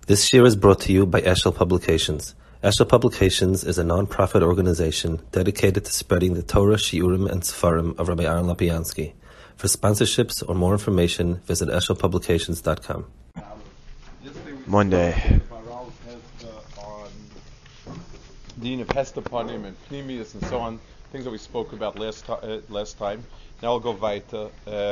This year is brought to you by Eshel Publications. Eshel Publications is a non-profit organization dedicated to spreading the Torah, Shiurim, and Sefarim of Rabbi Aaron Lapiansky. For sponsorships or more information, visit eshelpublications.com. Monday. On Dean of Hestaponim and Pnimius and so on, things that we spoke about last time. Now I'll go weiter.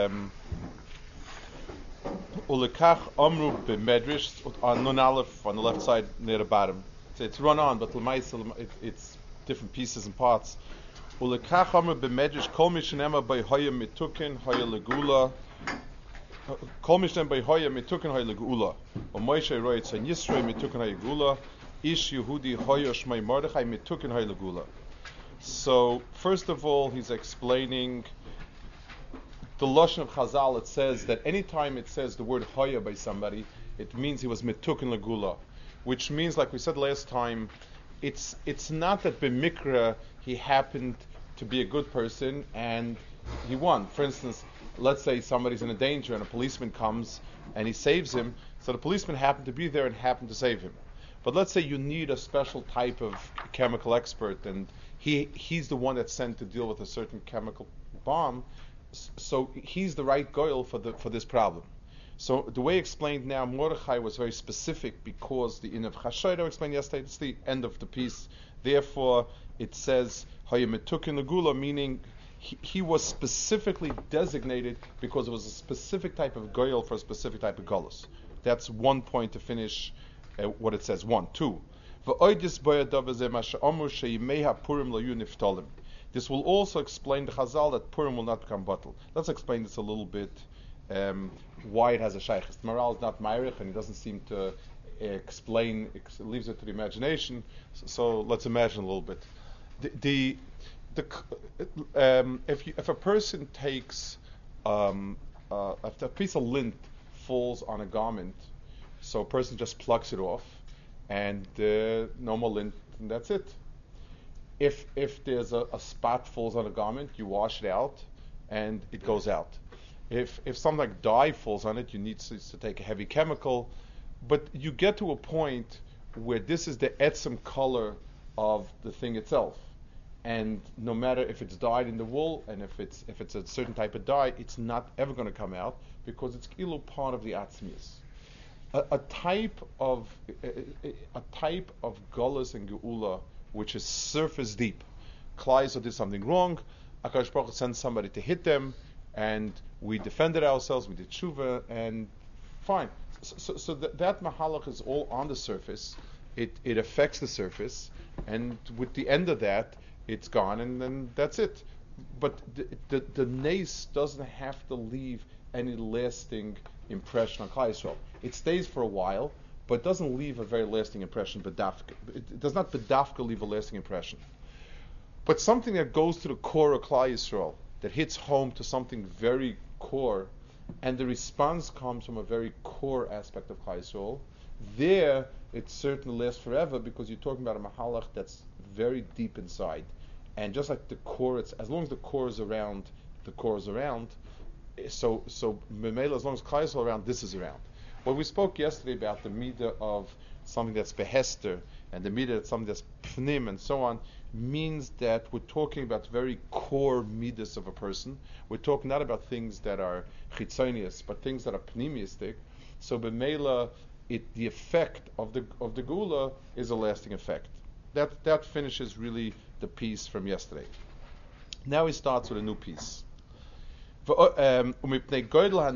Ulekach Amru b'Medrash on Nun Aleph on the left side near the bottom. So it's run on, but it's different pieces and parts. Ulekach Amru b'Medrash Kol Mishnema by Hoya Mitukin Hoya Legula. Kol Mishnema by Hoya Mitukin Hoya Legula. Or Moshe writes on Yisrael Mitukin Hoya Legula. Ish Yehudi Hoya Shmei Mordechai Mitukin Hoya Legula. So first of all, he's explaining the Lashon of Chazal. It says that anytime it says the word Hoya by somebody, it means he was Mitukin Legula, which means, like we said last time, it's not that b'mikra he happened to be a good person and he won. For instance, let's say somebody's in a danger and a policeman comes and he saves him, so the policeman happened to be there and happened to save him. But let's say you need a special type of chemical expert and he's the one that's sent to deal with a certain chemical bomb, so he's the right goyel for this problem. So the way explained now, Mordechai was very specific because the Inav Chashoida explained yesterday, it's the end of the piece. Therefore, it says Hayametukin Legula, meaning he was specifically designated because it was a specific type of goyel for a specific type of golus. That's one point to finish what it says. 1, 2. This will also explain the Chazal that Purim will not become batel. Let's explain this a little bit, why it has a shaykhis. The Maral is not Meirich, and he doesn't seem to explain, leaves it to the imagination, so let's imagine a little bit. If a person takes, if a piece of lint falls on a garment, so a person just plucks it off, and no more lint, and that's it. If there's a spot falls on a garment, you wash it out, and it goes out. If something like dye falls on it, you need to take a heavy chemical, but you get to a point where this is the etzem color of the thing itself, and no matter if it's dyed in the wool and if it's a certain type of dye, it's not ever going to come out because it's kilo part of the atzmius. A type of Golas and Geula which is surface deep. Klai did something wrong, HaKadosh Baruch Hu sends somebody to hit them, and we defended ourselves, we did tshuva, and fine. So that mahalach is all on the surface. It affects the surface, and with the end of that, it's gone, and then that's it. But the nace doesn't have to leave any lasting impression on Klai Yisrael. It stays for a while, but doesn't leave a very lasting impression. It does not bedafka leave a lasting impression. But something that goes to the core of Klai Yisrael, that hits home to something very core, and the response comes from a very core aspect of Klai Yisrael, there it certainly lasts forever because you're talking about a mahalach that's very deep inside. And just like the core, as long as the core is around, the core is around. So Memela, as long as Klai Yisrael around, this is around. When we spoke yesterday about the midah of something that's behester and the midah that's something that's pnim and so on, means that we're talking about very core midas of a person. We're talking not about things that are chitzonius, but things that are pneumistic. So b'meila, the effect of the gula is a lasting effect. That finishes really the piece from yesterday. Now he starts with a new piece. Mizbach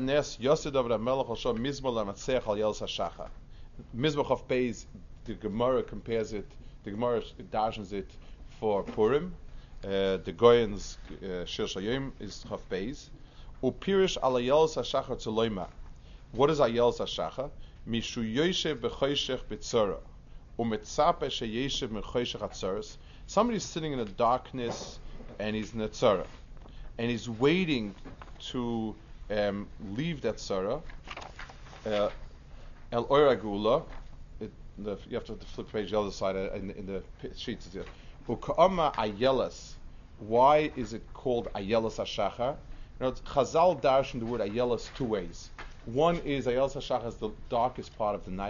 of Beis, the Gemara compares it, the Gemara dashens it for Purim, the Goyen's Shir Shayim is Chav Beis, Upirish ala Yels HaShachar Tzuloima. What is Ayels HaShachar? Mishu Yoshev B'choshech B'tzora, Umetzape Sheyeshev B'choshech Atzoros. Somebody's sitting in the darkness and he's in a tzara, and he's waiting to leave that tzara. El Oira Gula. You have to flip the page the other side in the sheets. Uka'ama Ayelas. Why is it called Ayelas HaShachar? Chazal darshan the word Ayelas two ways. One is Ayelas HaShachar is the darkest part of the night,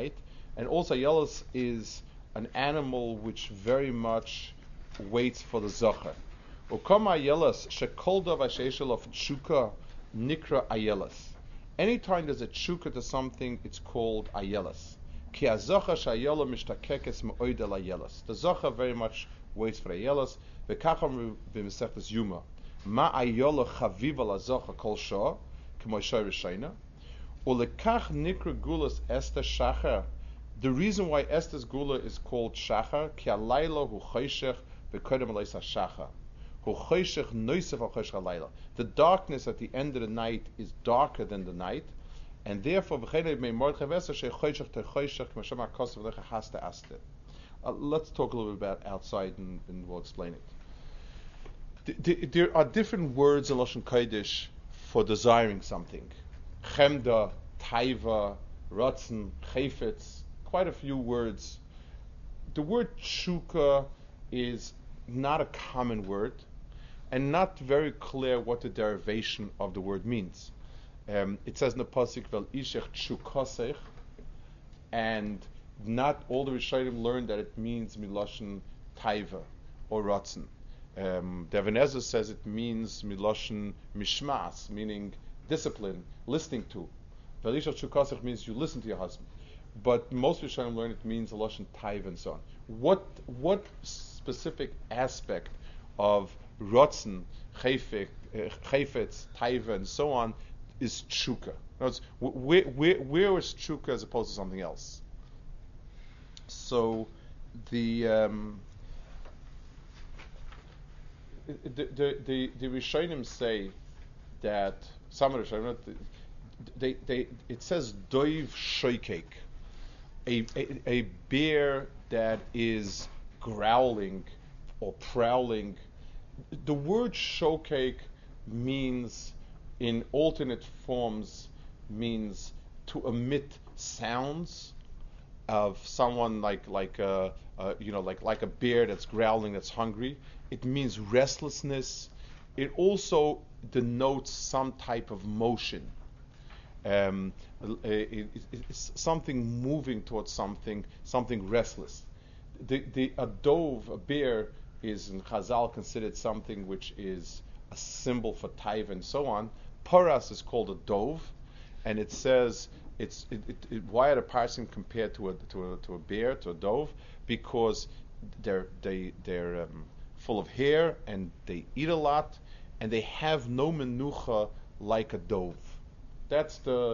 And also Ayelos is an animal which very much waits for the Zocher. Ukama Ayelos shekolda v'sheishel of tshuka nikra Ayelos. Anytime there's a tshuka to something, it's called Ayelos. Ki hazocha shayelo mishtakekes me'oid el Ayelos. The Zocher very much waits for Ayelos. V'kacham b'mesechtes Yuma. Ma Ayelo chaviv al hazocha kol shah k'mo shoy rishayna. Ulekach nikra gulas Esther shachar. The reason why Esther's gula is called shachar, ki alayla hu choshech v'kodem alayis hashachar. Hu choshech noisef al choshech alayla. The darkness at the end of the night is darker than the night, and therefore v'chenei mei mordechai v'Esther shei choshech te choshech k'mashem ha'kos v'lecha hasta aster. Let's talk a little bit about outside, and we'll explain it. There are different words in Lashon Kodesh for desiring something. Chemda, taiva, ratzon, chayfetz, quite a few words. The word tshuka is not a common word, and not very clear what the derivation of the word means. It says in the pasuk, "Vel ishech tshukasech," and not all the Rishonim learned that it means miloshen taiva or ratzon. The Even HaEzer says it means miloshen mishmas, meaning discipline, listening to. Vel ishech tshukasech means you listen to your husband. But most Rishonim learn it means a lashon taiva and so on. What specific aspect of ratzon, chayfetz, taiva, and so on is tshuka? Where is tshuka as opposed to something else? So the Rishonim say that some of the Rishonim it says doiv shoykek. A bear that is growling or prowling. The word shokek means, in alternate forms, means to emit sounds of someone like a bear that's growling, that's hungry. It means restlessness. It also denotes some type of motion. It's something moving towards something restless. A dove, a bear, is in Chazal considered something which is a symbol for taiva and so on. Paras is called a dove, and it says why are the parsing compared to a bear, to a dove? Because they're full of hair and they eat a lot and they have no menucha like a dove. That's the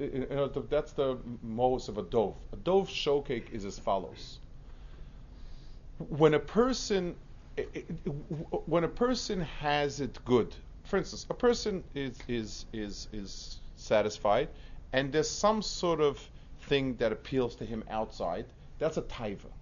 most of a dove. A dove shokek is as follows: when a person has it good, for instance, a person is satisfied, and there's some sort of thing that appeals to him outside. That's a taiva.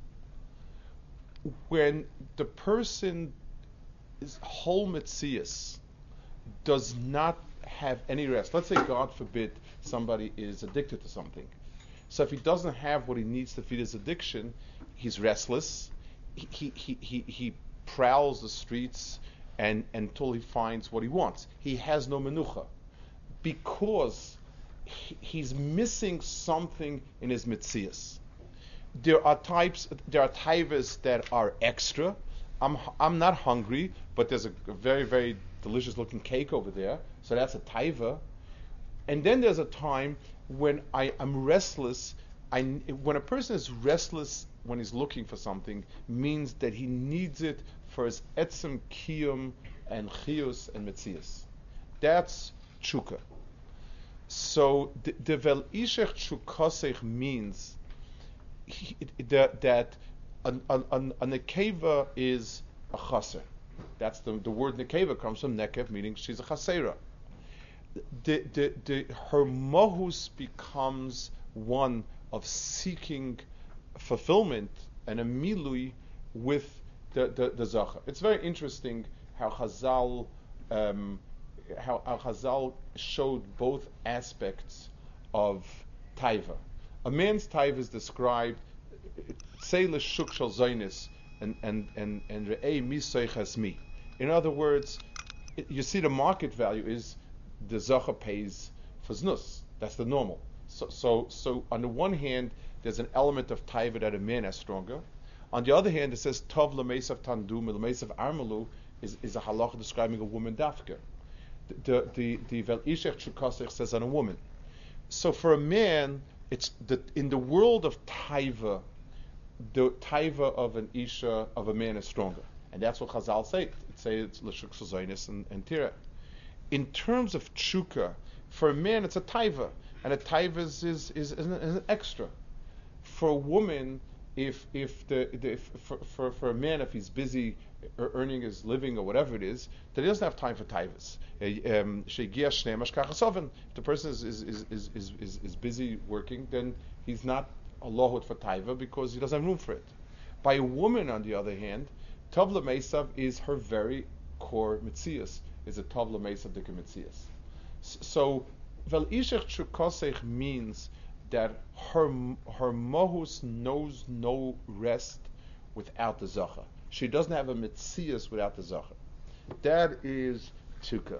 When the person is whole metzias does not have any rest. Let's say, God forbid, somebody is addicted to something. So if he doesn't have what he needs to feed his addiction, he's restless. He prowls the streets and until he finds what he wants. He has no menucha because he's missing something in his mitzias. There are taivas that are extra. I'm not hungry, but there's a very, very delicious looking cake over there, so that's a taiva. And then there's a time when I'm restless. When a person is restless when he's looking for something, means that he needs it for his etzem kiyum and chiyus and metzias. That's tshuka. So the vel ishech tshukasech means that a nekeva is a chaser. That's the word nekeva comes from nekev, meaning she's a chasera. Her mohus becomes one of seeking fulfillment and a milui with the zacha. It's very interesting how Chazal showed both aspects of taiva. A man's taiva is described tzeiles shuk shel zaynis and re'ei misoichas mi. In other words, you see the market value is the zacha pays for znus. That's the normal. So on the one hand, there's an element of taiva that a man has stronger. On the other hand, it says tov l'meisav tandum l'meisav armelu is a halacha describing a woman dafka. The vel ishech shukasech says on a woman. So for a man, it's in the world of taiva, the taiva of an isha of a man is stronger, and that's what Chazal say. It say it's l'shuk sozonis and tira. In terms of tshuka, for a man it's a taiva, and a taiva is an extra. For a woman, if for a man, if he's busy earning his living or whatever it is, then he doesn't have time for taivas. If the person is busy working, then he's not a lohut for taiva because he doesn't have room for it. By a woman, on the other hand, tavla meisav is her very core mitzias, is a tavla meisav dika mitzias. So vel ishech chukosech means that her mohus knows no rest without the zacha. She doesn't have a mitzias without the zacha. That is tshuka.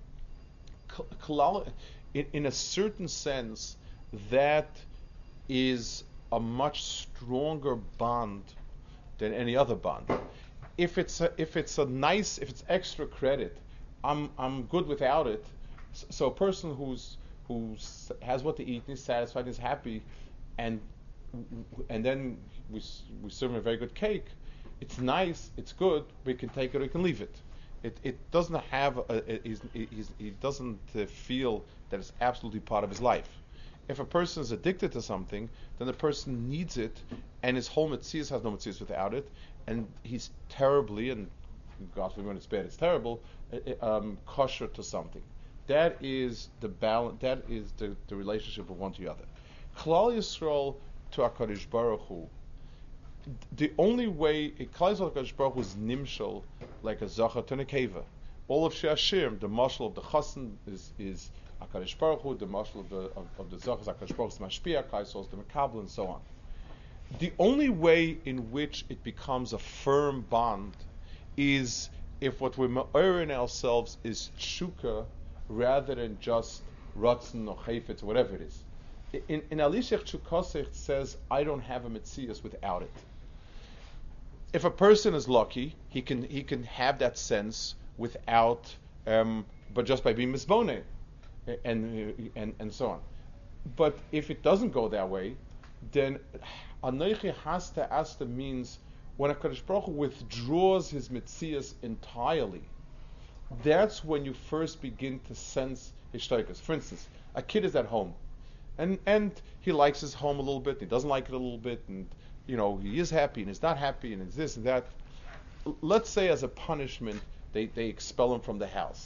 In a certain sense, that is a much stronger bond than any other bond. If it's extra credit, I'm good without it. So a person who has what to eat and is satisfied and is happy, and then we serve him a very good cake. It's nice, it's good, we can take it or we can leave it. It doesn't have he doesn't feel that it's absolutely part of his life. If a person is addicted to something, then the person needs it, and his whole metzias has no metzias without it, and he's terribly, and God forbid when it's bad, it's terrible, kosher to something. That is the balance. That is the relationship of one to the other. Klal Yisrael to HaKadosh Baruch Hu. The only way Klal Yisrael to HaKadosh Baruch Hu is nimshal like a zacha to nekeva. All of She'ashim, the mashal of the chassan is HaKadosh Baruch Hu. The mashal of the zacha is HaKadosh Baruch Hu, mashpia, Kaisol, the mekabel, and so on. The only way in which it becomes a firm bond is if what we're ma'orin ourselves is tshuka, rather than just ratzon or chayfetz or whatever it is. In Alishech Chukosech it says, I don't have a metzias without it. If a person is lucky, he can have that sense without, but just by being misbone, and so on. But if it doesn't go that way, then Anoichi Hasta means when a Kadosh Baruch Hu withdraws his metzias entirely, that's when you first begin to sense his shtoikus. For instance, a kid is at home, and he likes his home a little bit, he doesn't like it a little bit, and he is happy and he's not happy, and it's this and that. Let's say as a punishment, they expel him from the house.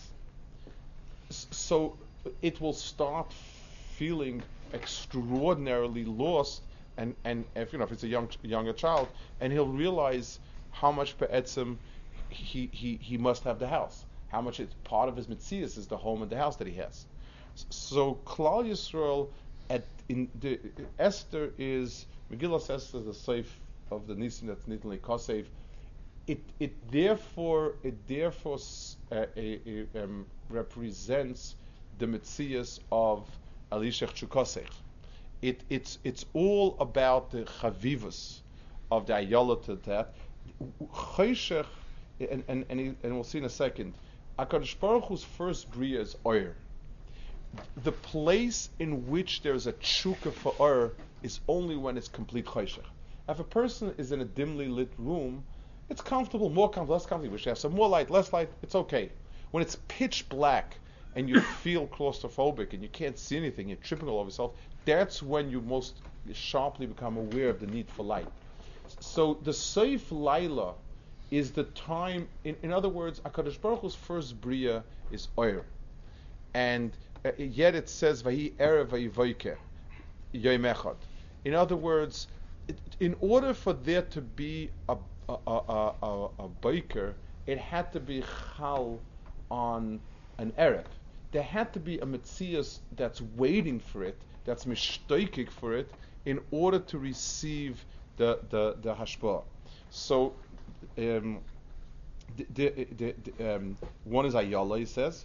So it will start feeling extraordinarily lost, and if it's a younger child, and he'll realize how much pe'etzim he must have the house. How much it's part of his mitzias is the home and the house that he has. So Klal Yisrael Esther is Megillas Esther, the seif of the Nisim that's Nitin Kosev. It therefore represents the mitzias of Alishech Chukosech. It's all about the chavivus of the ayala to that. Choshech, and we'll see in a second. HaKadosh Baruch Hu's first bria is oyer. The place in which there's a tshuka for oyer is only when it's complete choshech. If a person is in a dimly lit room, it's comfortable, more comfortable, less comfortable. We should have some more light, less light, it's okay. When it's pitch black and you feel claustrophobic and you can't see anything, you're tripping all over yourself, that's when you most sharply become aware of the need for light. So the Seif Laila is the time, in other words, HaKadosh Baruch Hu's first bria is oyer. And yet it says, Vahi erev vayivoike, yoyim echad. In other words, in order for there to be a biker, it had to be chal on an erev. There had to be a metzias that's waiting for it, that's mishtoikik for it, in order to receive the hashpah. So one is ayala, he says.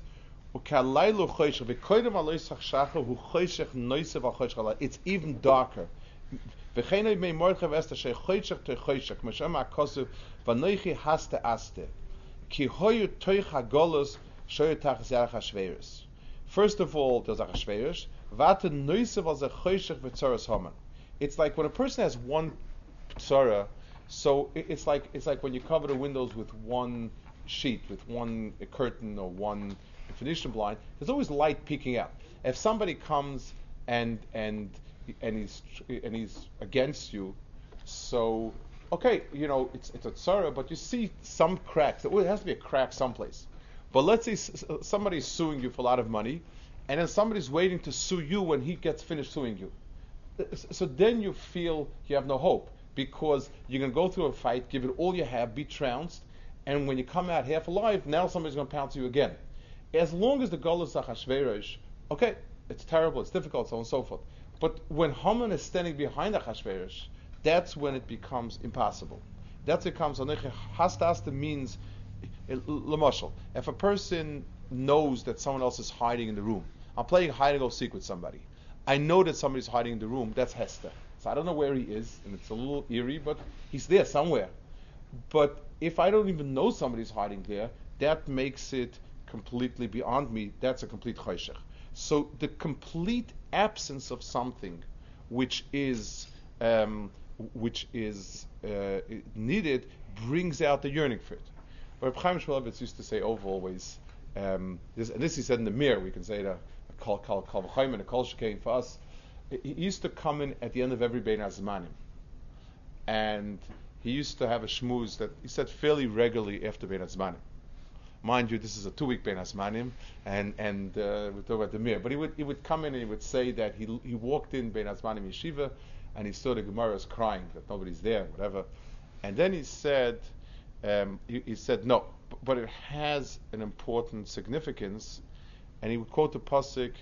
It's even darker. V'cheinoi mei morchev esta shei choyshech toi choyshech, Moshem HaKosuv, v'noichi haste aste, ki hoyu toi chagolus shoyu tachas yarach hashveirus. First of all, there's Achashverosh. V'ata noisev al ze choyshech v'tzoros haman. It's like when a person has one tzara, so it's like when you cover the windows with one sheet, with one curtain or one Phoenician blind. There's always light peeking out. If somebody comes and he's against you, so okay, it's a tzara, but you see some cracks. It has to be a crack someplace. But let's say somebody's suing you for a lot of money, and then somebody's waiting to sue you when he gets finished suing you. So then you feel you have no hope, because you're going to go through a fight, give it all you have, be trounced, and when you come out half alive, now somebody's going to pounce you again. As long as the Golus Achashverosh, okay, it's terrible, it's difficult, so on and so forth. But when Haman is standing behind Achashverosh, that's when it becomes impossible. That's it comes, Hasta means, L'mashal, if a person knows that someone else is hiding in the room, I'm playing hide and go seek with somebody, I know that somebody's hiding in the room, that's Hester. So I don't know where he is, and it's a little eerie, but he's there somewhere. But if I don't even know somebody's hiding there, that makes it completely beyond me. That's a complete choshech. So the complete absence of something which is needed brings out the yearning for it. Reb Chaim Shmulevitz used to say over always, this he said in the mirror, we can say the Kol V'Chaim and the Kol Shekain for us. He used to come in at the end of every Bein HaZmanim, and he used to have a shmooze that he said fairly regularly after Bein HaZmanim. Mind you, this is a 2-week Bein HaZmanim, and we talk about the mirror. But he would come in and he would say that he walked in Bein HaZmanim Yeshiva, and he saw the Gemara's crying that nobody's there, whatever. And then he said, no, but it has an important significance, and he would quote the pasuk,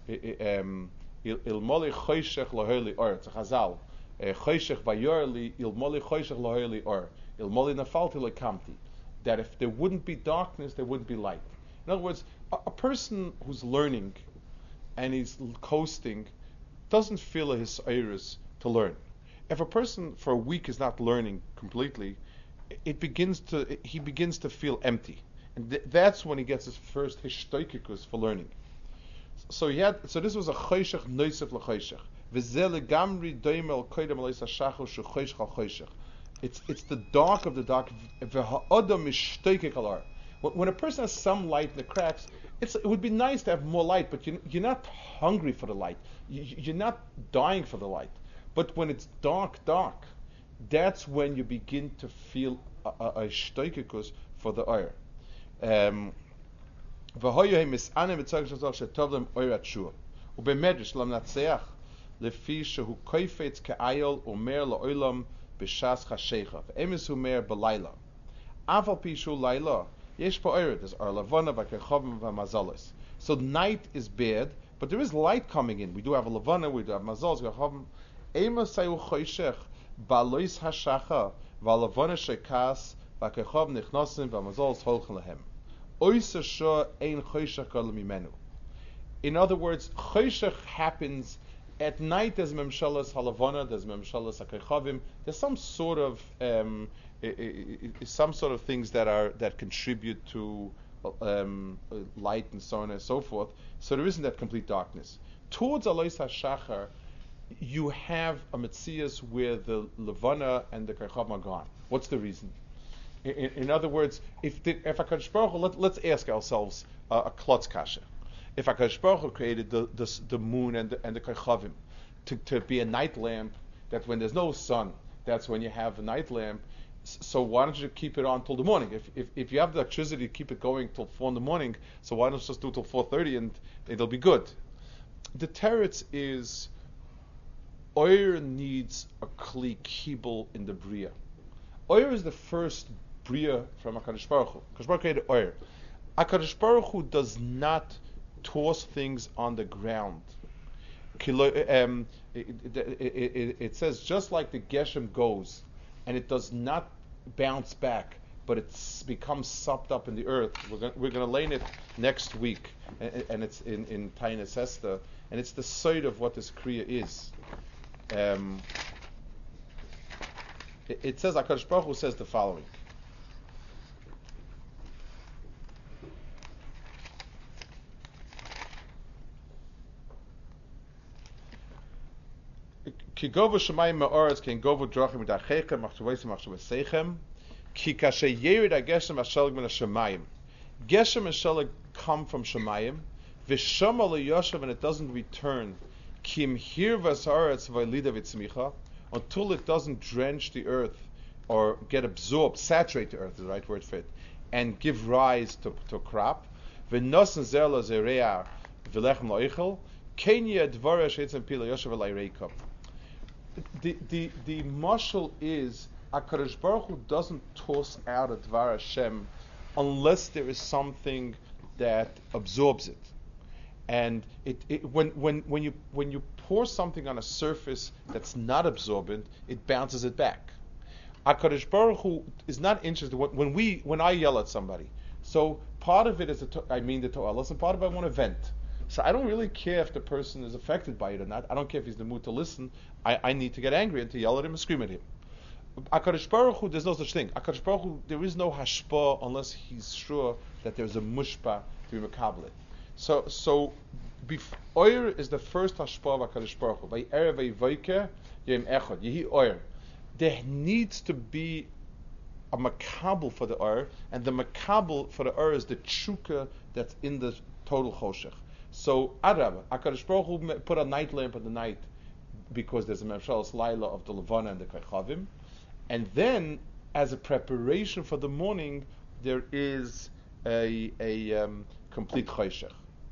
Ilmoli choshech loheli or. It's a Chazal. Choshech vayorli, ilmoli choshech loheli or. Ilmoli nafalti lekamti. That if there wouldn't be darkness, there wouldn't be light. In other words, a person who's learning and he's coasting doesn't feel his iris to learn. If a person for a week is not learning completely, he begins to feel empty, and that's when he gets his first hishtoikikus for learning. So this was a choshech noisef lechoshech. V'zel gamri doimel koydem alois hashachar shechoshech al choshech. It's the dark of the dark. V'ha'odam mishtoikik alar. When a person has some light in the cracks, it would be nice to have more light, but you're not hungry for the light. You're not dying for the light. But when it's dark, that's when you begin to feel a shtoikikus for the oir. V'hoyohem mis'anem v'tzarek shazor shetov lem oir atshua. U'bemedrash lam natseach lefi shehu koifetz ke'ayol umer la'olam b'shas chashecha v'emes umer b'layla. Aval pishu layla yesh pa'oir. There's ar lavana v'kechovim v'mazalos. So night is bad, but there is light coming in. We do have a lavana, we do have mazalos, v'kechovim. Ema sayu choshech ba'lois hashacha v'alavana shekas v'kechov nichnosim v'mazalos holchen lehem. In other words, choshech happens at night. There's memshalas halavana, there's memshalas hakechavim. There's some sort of things that contribute to light and so on and so forth. So there isn't that complete darkness. Towards alois hashachar, you have a metzias where the levana and the kechavim are gone. What's the reason? In other words, if HaKadosh Baruch Hu, let's ask ourselves a klotz kasha. If HaKadosh Baruch Hu created the moon and the kechavim to be a night lamp, that when there's no sun, that's when you have a night lamp. So why don't you keep it on till the morning? If you have the electricity to keep it going till 4 in the morning, so why don't you just do it till 4:30 and it'll be good? The teretz is oir needs a kli kibul in the bria. Oir is the first bria from HaKadosh Baruch Hu. HaKadosh Baruch Hu created oir. HaKadosh Baruch Hu does not toss things on the ground. It says just like the Geshem goes, and it does not bounce back, but it becomes sopped up in the earth. We're going to lay in it next week, and it's in Tainas Esther, and it's the side of what this kriya is. It says, HaKadosh Baruch Hu says the following. Ki govu shemayim me'oretz ken govu drachim midachechem machshavosem machshavosechem ki kashe yerid hageshem hashalig min hashemayim. Geshem and shalig come from shemayim v'shama liyoshav, and it doesn't return kim hirvas haaretz v'ylida v'tzmicha, until it doesn't drench the earth or get absorbed, saturate the earth is the right word for it, and give rise to crop. V'nosen zer lo zereah v'lechem lo'ichel kenya dvara she'etzem pila yoshav v'layreikam. The mashal is HaKadosh Baruch Hu doesn't toss out a Dvar Hashem unless there is something that absorbs it. And when you pour something on a surface that's not absorbent, it bounces it back. HaKadosh Baruch Hu is not interested when I yell at somebody. So part of it is the To'elos, and part of it I want to vent. So I don't really care if the person is affected by it or not. I don't care if he's in the mood to listen. I need to get angry and to yell at him and scream at him. HaKadosh Baruch Hu, there's no such thing. HaKadosh Baruch Hu, there is no hashpa unless he's sure that there's a mushpa to be mekabel. So oyer is the first hashpa of HaKadosh Baruch Hu. Vay'erev vayvoker yom echad yehi oyer. There needs to be a makabel for the oyer, and the makabel for the oyer is the tshuka that's in the total choshech. So, Arab, HaKadosh Baruch Hu put a night lamp at the night because there's a Memshalas Laila of the Levana and the Kechavim. And then, as a preparation for the morning, there is a complete Choshech.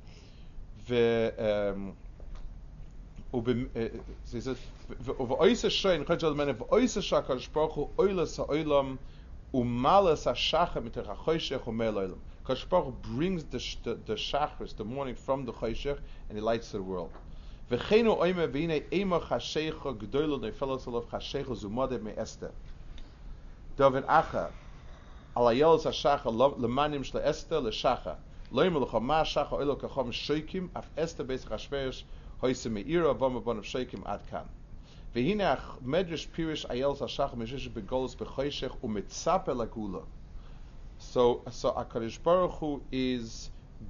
HaKadosh Baruch Hu brings the shachris, the morning, from the choshech, and he lights the world. V'cheinu oime v'hinei eima chashecha g'doilo nefelos alav chashecha zumade me'ester. David acha alayelos hashacha lemanim shla ester l'shacha loim l'cha ma shacha oilo kachom shoikim af ester beis chashverosh hoise me'ira avam abon of shoikim ad kan. V'hinei medrash pirish ayelos hashacha meshish begolos b'choshech u'mitzape lagula. So HaKadosh Baruch Hu is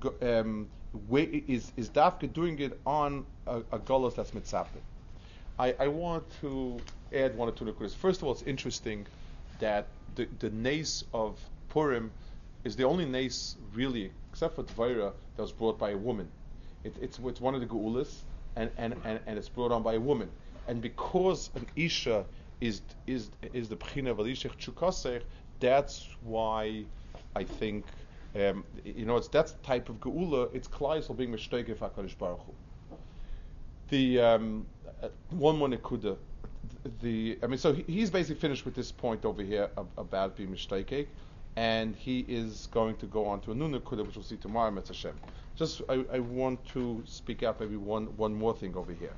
dafka doing it on a golos that's mitzape. I want to add one or two nukudas. First of all, it's interesting that the nace of Purim is the only nace really, except for Dvaira, that was brought by a woman. It's one of the geulas, and it's brought on by a woman. And because an isha is the bechina of alishech chukasech, that's why I think it's that type of geula. It's klais for being mishtoike for HaKadosh Baruch Hu. The one more nekuda. So he's basically finished with this point over here about being mishtoike, and he is going to go on to a new nekuda, which we'll see tomorrow, Metz Hashem. Just I want to speak out maybe one more thing over here.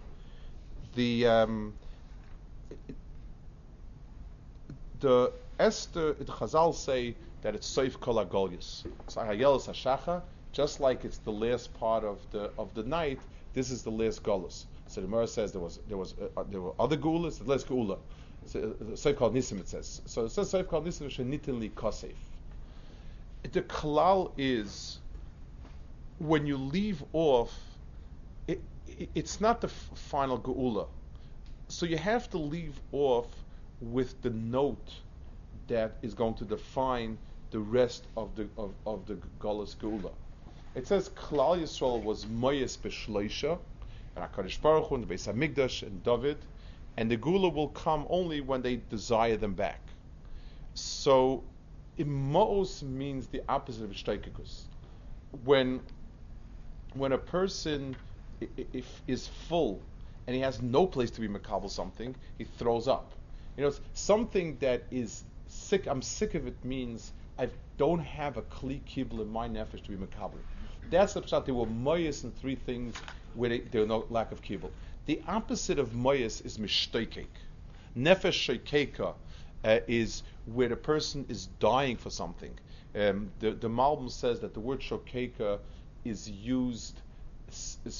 The Esther, the Chazal say that it's Soif Kol HaGolyos. So Hayelos HaShacha, just like it's the last part of the night, this is the last Golos. So the Gemara says there were other Geulas, the last Geula. Soif Kol Nisim it says. So it says Soif Kol Nisim Shenitin Li Kosef. The Kalal is when you leave off, it's not the final Geula. So you have to leave off with the note that is going to define the rest of the Golos Geula. It says Klal Yisrael was Moyes B'Shloisha, and HaKadosh Baruch Hu, and the Beis HaMikdash, and David, and the Geula will come only when they desire them back. So, Immaos means the opposite of Shteikikus. When a person is full and he has no place to be makabel something, he throws up. It's something that is sick. I'm sick of it means I don't have a kli kibble in my nefesh to be makabel. That's the pshat. There were moyes in three things where there were no lack of kibble. The opposite of moyes is mishtoikek. Nefesh sheikeka is where the person is dying for something. The Malbim says that the word shokeka is used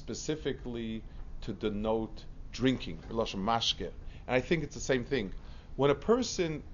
specifically to denote drinking, lashon mashke, and I think it's the same thing. When a person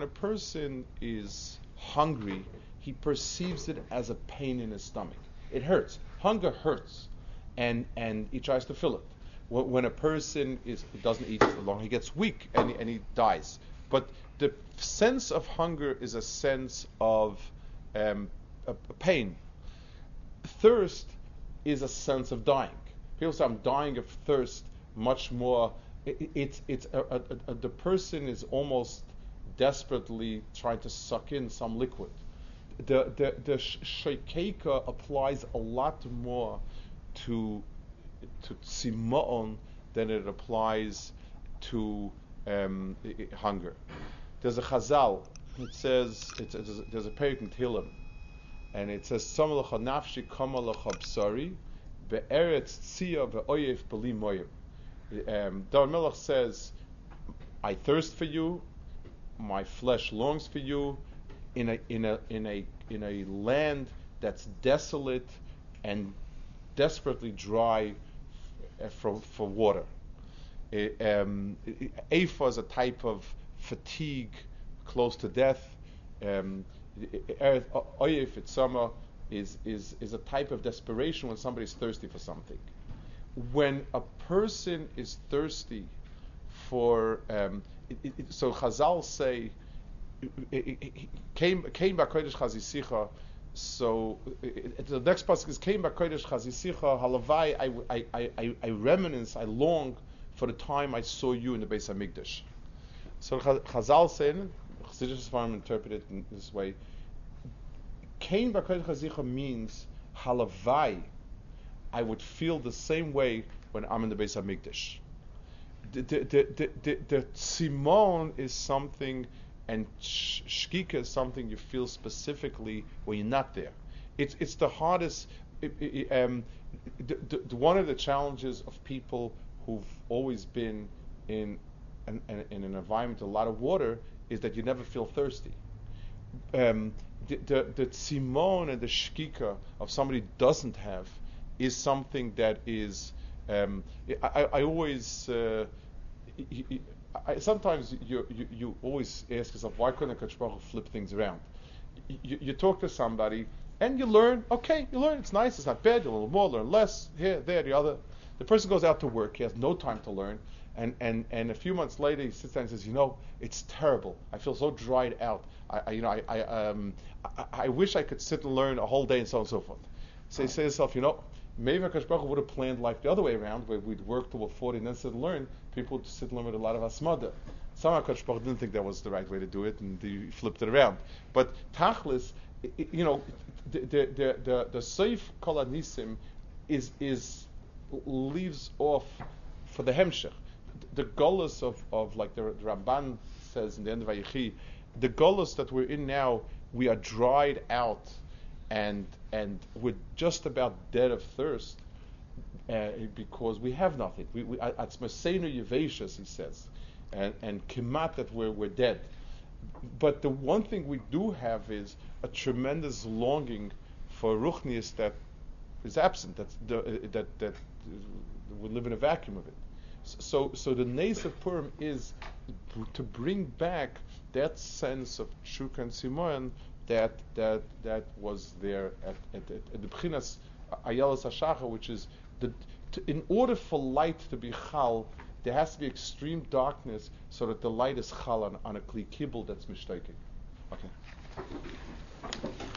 is hungry, he perceives it as a pain in his stomach. It hurts. Hunger hurts, and he tries to fill it. When a person doesn't eat for long, he gets weak and he dies. But the sense of hunger is a sense of a pain. Thirst is a sense of dying. People say, "I'm dying of thirst." Much more, the person is almost desperately trying to suck in some liquid. The shekeika applies a lot more to tzima'on than it applies to hunger. There's a chazal. It says there's a perek in Tehillim, and it says "Samalacha nafshi kamalacha b'sari be'eretz tzia ve'oyev b'li moyim." David Melech says, "I thirst for you, my flesh longs for you, in a land that's desolate and desperately dry for water." Eifa is a type of fatigue, close to death. Oyef, it's summer, is a type of desperation when somebody's thirsty for something. When a person is thirsty for, so Chazal say, came by Kodesh Chazisicha. So the next pasuk is came by Kodesh Chazisicha Halavai. I reminisce, I long for the time I saw you in the Beis Hamikdash. So Chazal saying, Chassidus Sfarim interpreted it in this way. Came by Kodesh Chazisicha means Halavai. I would feel the same way when I'm in the Beis Hamikdash. The tzimon is something, and shkika is something you feel specifically when you're not there. It's the hardest. One of the challenges of people who've always been in an environment with a lot of water is that you never feel thirsty. The tzimon and the shkika of somebody who doesn't have is something that is. I always. Sometimes you always ask yourself, why couldn't Kadosh Baruch Hu flip things around? You talk to somebody and you learn. Okay, you learn. It's nice. It's not bad. You learn more, learn less. Here, there, the other. The person goes out to work. He has no time to learn. And a few months later, he sits down and says, it's terrible. I feel so dried out. I wish I could sit and learn a whole day and so on and so forth. So you say to yourself, maybe Akash Baruch Hu would have planned life the other way around, where we'd work till we're 40 and then sit and learn. People would sit and learn with a lot of asmada. Some Akash Baruch Hu didn't think that was the right way to do it, and he flipped it around. But Tachlis, the Seif Kol HaNisim is leaves off for the Hemshech. The Golus of like the Ramban says in the end of Vayechi, the Golus that we're in now, we are dried out and we're just about dead of thirst because we have nothing. Atzmasenu Yeveshus, he says, and Kimat, that we're dead. But the one thing we do have is a tremendous longing for Ruchnius that is absent. That we live in a vacuum of it. So the Nes of Purim is to bring back that sense of Shuk and Simon that was there at the B'chinas Ayelas HaShachar, which is in order for light to be chal, there has to be extreme darkness so that the light is chal on a kli kibul that's mishtaking. Okay.